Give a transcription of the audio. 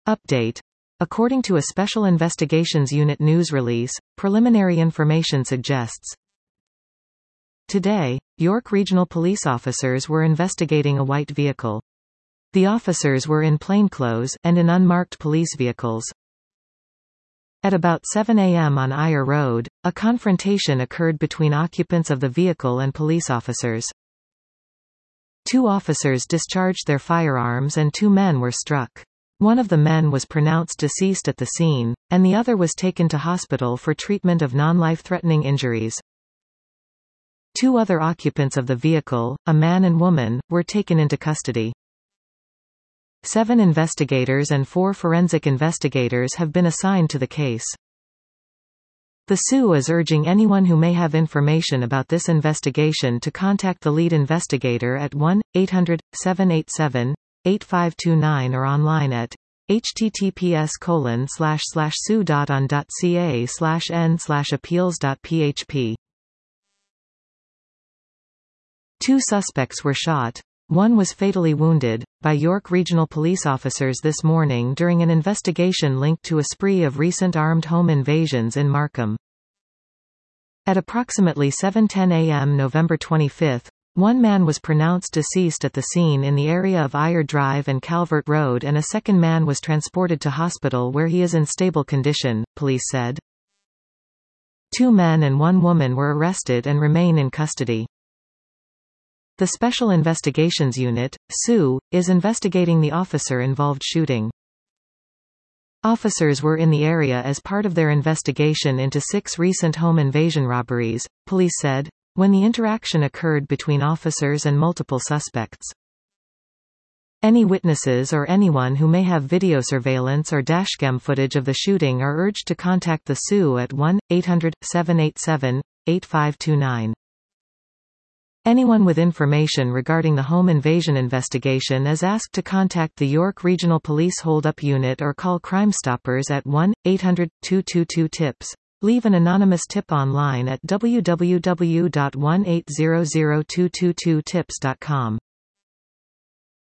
Update. According to a Special Investigations Unit news release, preliminary information suggests today, York Regional Police officers were investigating a white vehicle. The officers were in plainclothes and in unmarked police vehicles. At about 7 a.m. on Eyre Road, a confrontation occurred between occupants of the vehicle and police officers. 2 officers discharged their firearms and 2 men were struck. One of the men was pronounced deceased at the scene, and the other was taken to hospital for treatment of non-life-threatening injuries. 2 other occupants of the vehicle, a man and woman, were taken into custody. 7 investigators and 4 forensic investigators have been assigned to the case. The SU is urging anyone who may have information about this investigation to contact the lead investigator at 1-800-787-8529 or online at https://su.on.ca/n/appeals.php. 2 suspects were shot. One was fatally wounded, by York Regional Police officers this morning during an investigation linked to a spree of recent armed home invasions in Markham. At approximately 7:10 a.m. November 25, one man was pronounced deceased at the scene in the area of Eyre Drive and Calvert Road, and a second man was transported to hospital where he is in stable condition, police said. 2 men and 1 woman were arrested and remain in custody. The Special Investigations Unit, SU, is investigating the officer-involved shooting. Officers were in the area as part of their investigation into 6 recent home invasion robberies, police said, when the interaction occurred between officers and multiple suspects. Any witnesses or anyone who may have video surveillance or dashcam footage of the shooting are urged to contact the SU at 1-800-787-8529. Anyone with information regarding the home invasion investigation is asked to contact the York Regional Police Hold-Up Unit or call Crime Stoppers at 1-800-222-TIPS. Leave an anonymous tip online at www.1800222tips.com.